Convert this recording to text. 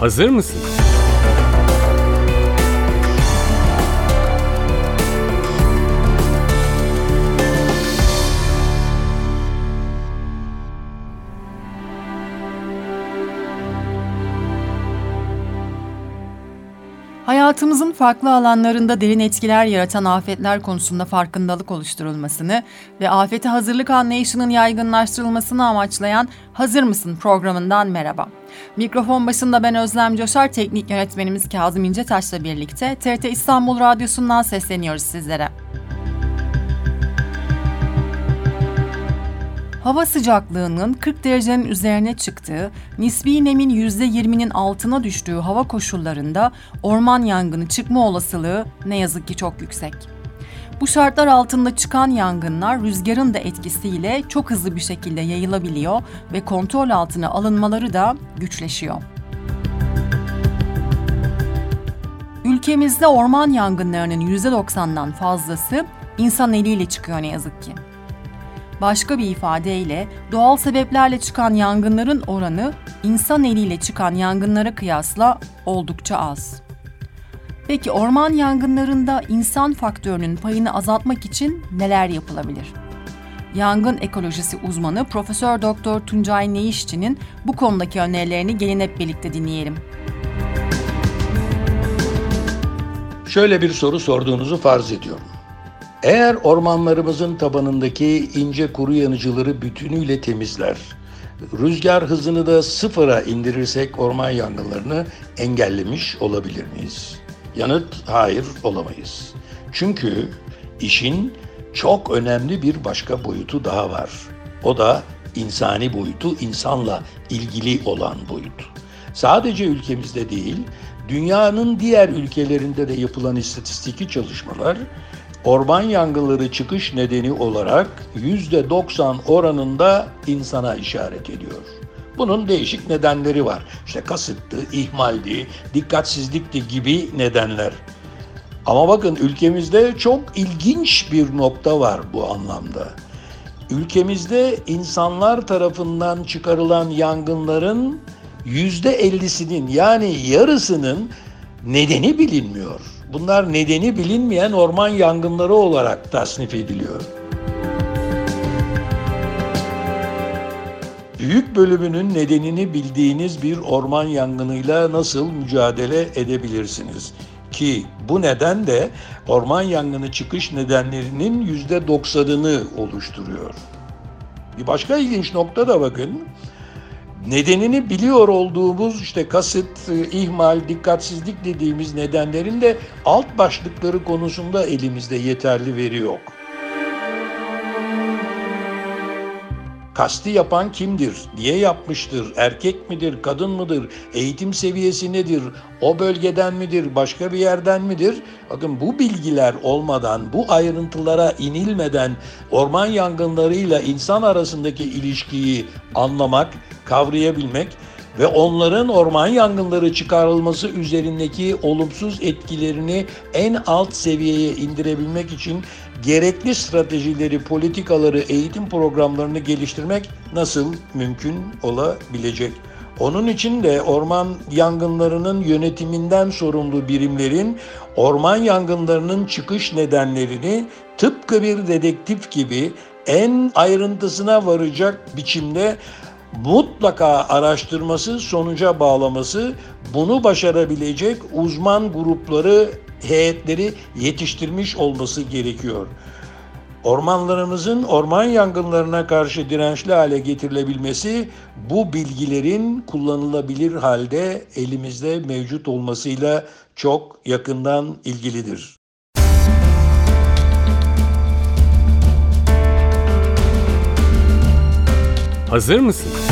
Hazır mısın? Hayatımızın farklı alanlarında derin etkiler yaratan afetler konusunda farkındalık oluşturulmasını ve afete hazırlık anlayışının yaygınlaştırılmasını amaçlayan Hazır mısın programından merhaba. Mikrofon başında ben Özlem Coşar, teknik yönetmenimiz Kazım İncetaş'la birlikte TRT İstanbul Radyosu'ndan sesleniyoruz sizlere. Hava sıcaklığının 40 derecenin üzerine çıktığı, nisbi nemin %20'nin altına düştüğü hava koşullarında orman yangını çıkma olasılığı ne yazık ki çok yüksek. Bu şartlar altında çıkan yangınlar rüzgarın da etkisiyle çok hızlı bir şekilde yayılabiliyor ve kontrol altına alınmaları da güçleşiyor. Ülkemizde orman yangınlarının %90'dan fazlası insan eliyle çıkıyor ne yazık ki. Başka bir ifadeyle doğal sebeplerle çıkan yangınların oranı insan eliyle çıkan yangınlara kıyasla oldukça az. Peki orman yangınlarında insan faktörünün payını azaltmak için neler yapılabilir? Yangın ekolojisi uzmanı Profesör Doktor Tuncay Neyişçi'nin bu konudaki önerilerini gelin hep birlikte dinleyelim. Şöyle bir soru sorduğunuzu farz ediyorum. Eğer ormanlarımızın tabanındaki ince kuru yanıcıları bütünüyle temizler, rüzgar hızını da sıfıra indirirsek orman yangınlarını engellemiş olabilir miyiz? Yanıt hayır, olamayız. Çünkü işin çok önemli bir başka boyutu daha var. O da insani boyutu, insanla ilgili olan boyut. Sadece ülkemizde değil, dünyanın diğer ülkelerinde de yapılan istatistiki çalışmalar, orman yangınları çıkış nedeni olarak %90 oranında insana işaret ediyor. Bunun değişik nedenleri var. İşte kasıttı, ihmaldi, dikkatsizlikti gibi nedenler. Ama bakın ülkemizde çok ilginç bir nokta var bu anlamda. Ülkemizde insanlar tarafından çıkarılan yangınların %50'sinin yani yarısının nedeni bilinmiyor. Bunlar nedeni bilinmeyen orman yangınları olarak tasnif ediliyor. Büyük bölümünün nedenini bildiğiniz bir orman yangınıyla nasıl mücadele edebilirsiniz? Ki bu neden de orman yangını çıkış nedenlerinin %90'ını oluşturuyor. Bir başka ilginç nokta da bakın. Nedenini biliyor olduğumuz işte kasıt, ihmal, dikkatsizlik dediğimiz nedenlerin de alt başlıkları konusunda elimizde yeterli veri yok. Kasti yapan kimdir? Niye yapmıştır? Erkek midir? Kadın mıdır? Eğitim seviyesi nedir? O bölgeden midir? Başka bir yerden midir? Bakın bu bilgiler olmadan, bu ayrıntılara inilmeden orman yangınlarıyla insan arasındaki ilişkiyi anlamak, kavrayabilmek ve onların orman yangınları çıkarılması üzerindeki olumsuz etkilerini en alt seviyeye indirebilmek için gerekli stratejileri, politikaları, eğitim programlarını geliştirmek nasıl mümkün olabilecek? Onun için de orman yangınlarının yönetiminden sorumlu birimlerin orman yangınlarının çıkış nedenlerini tıpkı bir dedektif gibi en ayrıntısına varacak biçimde mutlaka araştırması, sonuca bağlaması, bunu başarabilecek uzman grupları, heyetleri yetiştirmiş olması gerekiyor. Ormanlarımızın orman yangınlarına karşı dirençli hale getirilebilmesi, bu bilgilerin kullanılabilir halde elimizde mevcut olmasıyla çok yakından ilgilidir. Hazır mısın?